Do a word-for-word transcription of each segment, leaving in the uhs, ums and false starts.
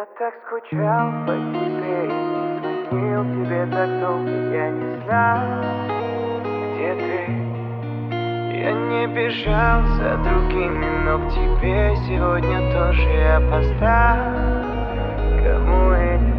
Я так скучал по тебе, не звонил тебе так долго. Я не знаю, где ты. Я не бежал за другими, но к тебе сегодня тоже я опоздал. Кому эти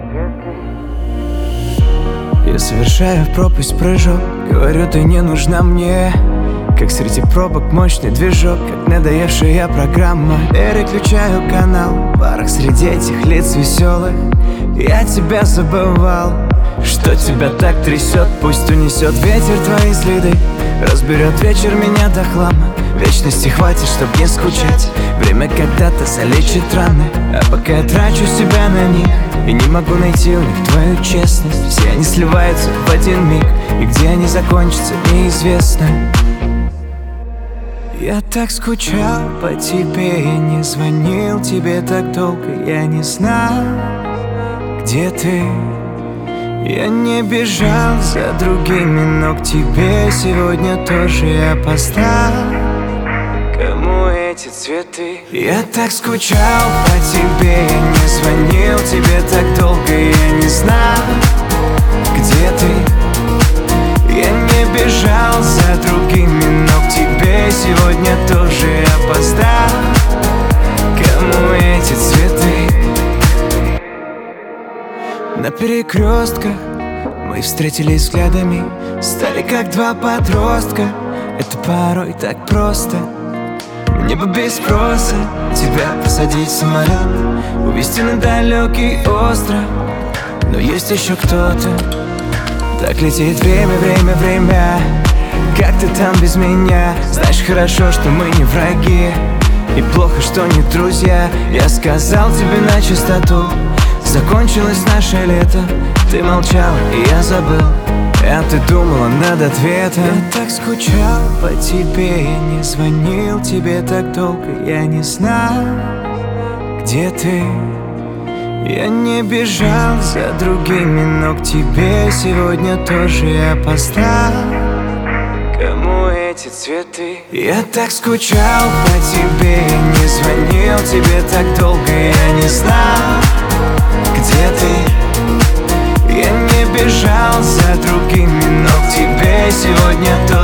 цветы? Я совершаю в пропасть прыжок, говорю, ты не нужна мне. Как среди пробок мощный движок, как надоевшая программа. Переключаю канал в парах среди этих лиц веселых. Я тебя забывал, что тебя так трясет. Пусть унесет ветер твои следы, разберет вечер меня до хлама. Вечности хватит, чтоб не скучать. Время когда-то залечит раны, а пока я трачу себя на них и не могу найти у них твою честность. Все они сливаются в один миг, и где они закончатся, неизвестно. Я так скучал по тебе, я не звонил тебе так долго. Я не знал, где ты. Я не бежал за другими, но к тебе сегодня тоже я опоздал. Кому эти цветы? Я так скучал по тебе, я не звонил тебе так долго. Я не знал, где ты. Я не бежал за другими, но к тебе сегодня тоже я опоздал. Кому эти цветы? На перекрестках мы встретились взглядами, стали как два подростка. Это порой так просто. Мне бы без спроса тебя посадить в самолет, увезти на далекий остров. Но есть еще кто-то. Так летит время, время, время. Как ты там без меня? Знаешь хорошо, что мы не враги, и плохо, что не друзья. Я сказал тебе на чистоту, закончилось наше лето. Ты молчала, и я забыл, а ты думала над ответом. Я так скучал по тебе, я не звонил тебе так долго. Я не знал, где ты. Я не бежал за другими, но к тебе сегодня тоже я опоздал. Кому эти цветы? Я так скучал по тебе, я не звонил тебе так долго. Я не знал, где ты. Я не бежал за другими, но к тебе сегодня тоже